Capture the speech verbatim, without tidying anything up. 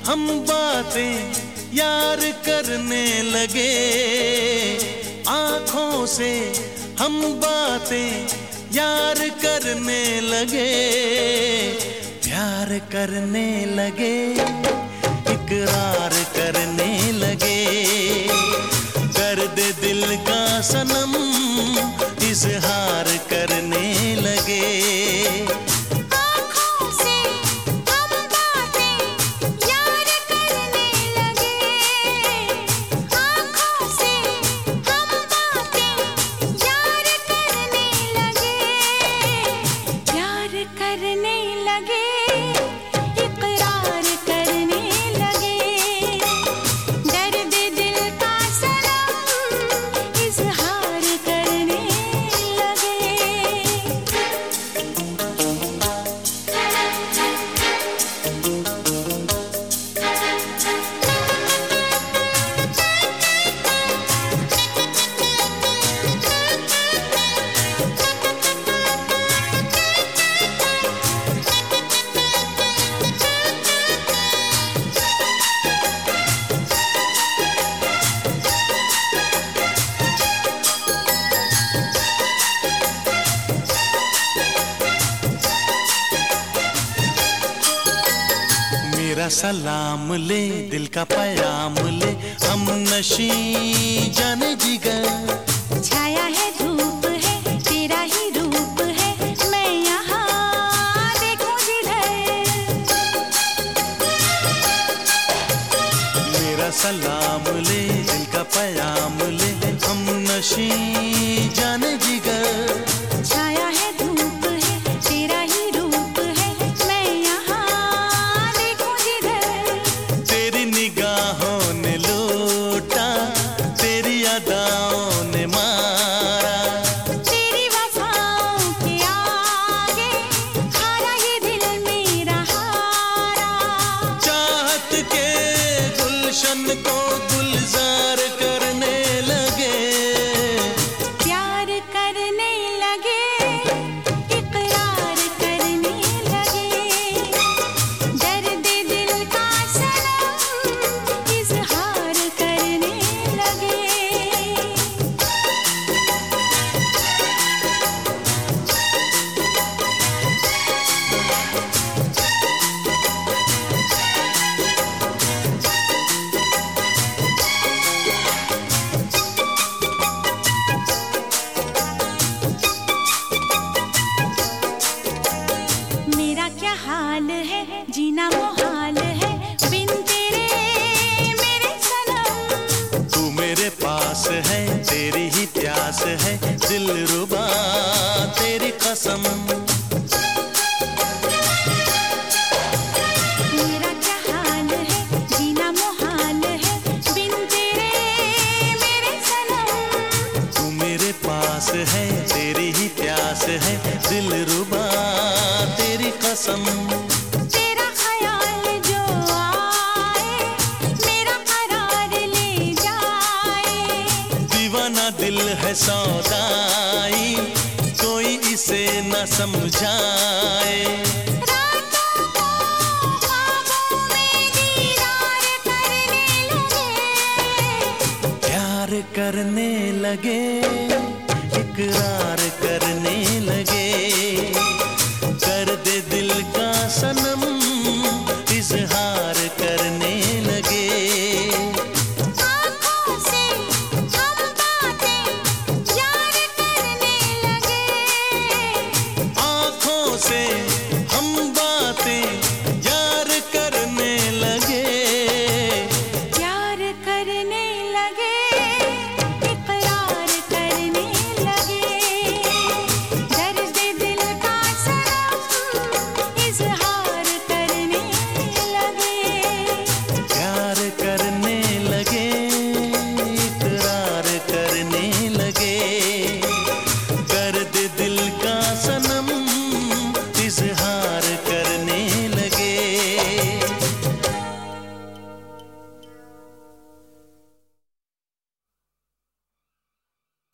हम बातें यार करने लगे, आँखों से हम बातें यार करने लगे, प्यार करने लगे, इकरार करने लगे, कर दे दिल का सनम इजहार करने लगे। मेरा सलाम ले, दिल का पयाम ले, हम नशी जाने जिगर। छाया है धूप है, तेरा ही रूप है, मैं यहाँ देखूं जिधर। मेरा सलाम ले, दिल का पयाम ले, हम नशी जाने जिगर। छाया है धूप है, तेरा ही रूप है, मैं यहाँ देखूं जिधर। तेरी निगाहों ने लूटा, तेरी अदाओं ने मारा, तेरी वफाओं के आगे हारा ये दिल मेरा हारा। चाहत के गुलशन को गुलजार करने लगे, प्यार करने लगे, इकरार करने लगे, दर्द दिल का सनम इजहार करने लगे। मेरा क्या हाल है, जीना मुहाल है, बिन तेरे मेरे सनम। तू मेरे पास है, तेरी ही प्यास है, दिल रुबा तेरी कसम। मेरा क्या हाल है, जीना मुहाल है, बिन तेरे मेरे सनम। तू मेरे पास है, तेरी ही प्यास है, दिल रुबा तेरी कसम। तेरा ख्याल जो आए, मेरा करार ले जाए। दीवाना दिल है सौदाई, कोई इसे न समझाए। रातों को ख्वाबों में दीदार करने लगे, प्यार करने लगे, इकरार